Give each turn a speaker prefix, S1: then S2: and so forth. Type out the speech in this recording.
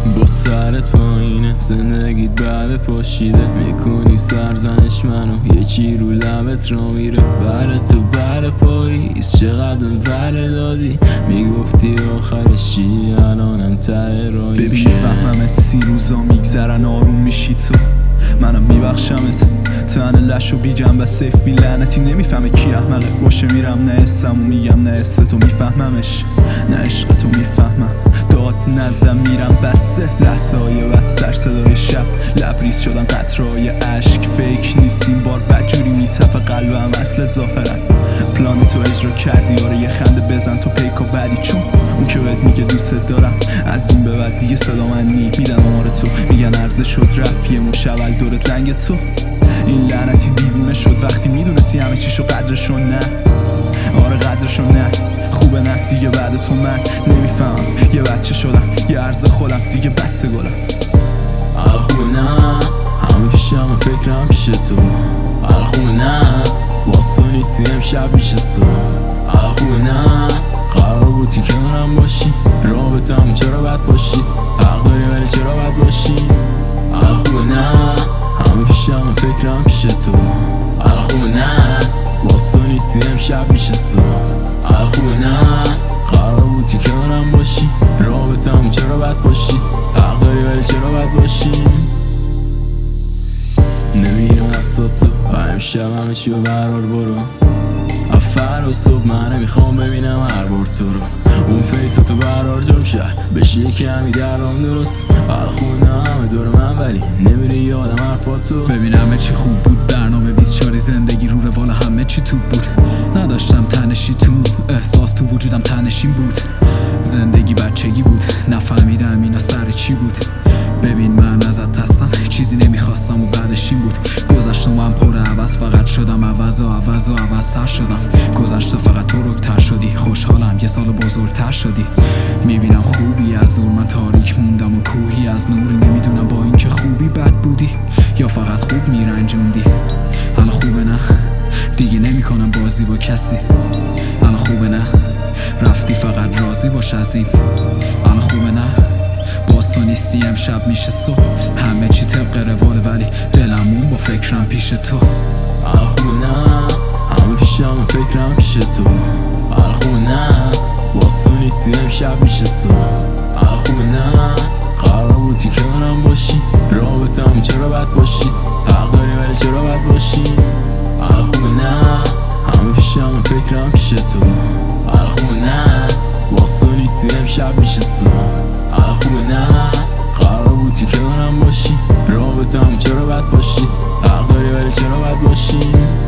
S1: با سرت پایینه زندگیت بعد پاشیده میکنی سرزنش منو یکی رو لبت را میره بر تو بر پاییز چقدر ور دادی میگفتی آخرش چی الانم ته رایی
S2: ببین فهممت 30 روزا میگذرن آروم میشی تو منم میبخشمت تو هنه لش و بی جنبه سیفی لعنتی نمیفهمه کی احمقه باشه میرم نه اسم و میگم نه اسم تو میفهممش نه عشق تو میفهمم داد نزم میرم بسه لحظه های بد سر صدای شب لبریز شدن قطرهای عشق فیک نیست این بار بدجوری میتپه قلبم اصل ظاهرن پلان تو اجرا کردی آره یه خنده بزن تو پیکا بعدی چون اون که بهت میگه دوست دارم از این به بعد دیگه صدا من نی میدن آمار تو میگن عرضه شد رفت یه مشول دورت لنگ تو این لعنتی دیوونه شد وقتی میدونستی همه چیشو قدرشو نه آره قدرشو نه خوبه نه دیگه بعد تو من نمیفهم یه بچه شدم یه عرض خودم دیگه بسته گلم
S1: خوبه نه همه پیشم فکرم پیش تو خوبه نه واسه نیستی امشب میشه سو خوبه نه قرار بودی کنارم باشی رابطم چرا بد باشید حق داری ولی چرا بد باشی خوبه نه همه پیشم فکرم پیش تو خوبه نه واسه نیستی امشب میشه سو خوبه نه قرار بودی کنارم باشی رابطم چرا بد باشید حق داری ولی چرا بد باشی نمیرم از تو امشب همه چی رو برار برو افر و صبح من نمیخوام ببینم هر بار تو رو اون فیستو برار جمع شد بشی یکی همی درام درست خوبه همه دور من ولی نمیره یادم حرفاتو
S3: ببین همه چی خوب بود برنامه 24 زندگی رو روال همه چی تو بود نداشتم تنشی تو احساس تو وجودم تنشین بود زندگی بچگی بود نفهمیدم اینا سر چی بود ببین من ازت هستم چیزی نمیخواستم و بعدش این بود گذشتم من پر عوض فقط شدم عوض سر شدم گذشته فقط تو رکتر شدی خوشحالم یه سال بزرگتر شدی میبینم خوبی از دور من تاریک موندم و کوهی از نوری نمیدونم با این که خوبی بد بودی یا فقط خوب میرنجوندی حالا خوبه نه دیگه نمیکنم بازی با کسی حالا خوبه نه رفتی فقط راضی باش از این حالا خوبه نه باز تو نیستی امشب میشه صبح همه چی طبق رواله ولی دلمون با فکرم پیش تو
S1: خوبه نه همه پیشم فکرم پیش تو خوبه نه باز تو نیستی امشب میشه صبح خوبه نه قرار بودی کنارم باشی رابطم چرا بد باشید حق داری ولی چرا بد باشی خوبه نه همه پیشم فکرم پیش تو خوبه نه باز تو نیستی امشب میشه صبح خوبه نه قرار بودی کنارم باشی رابطم چرا بد باشید حق داری ولی چرا بد باشی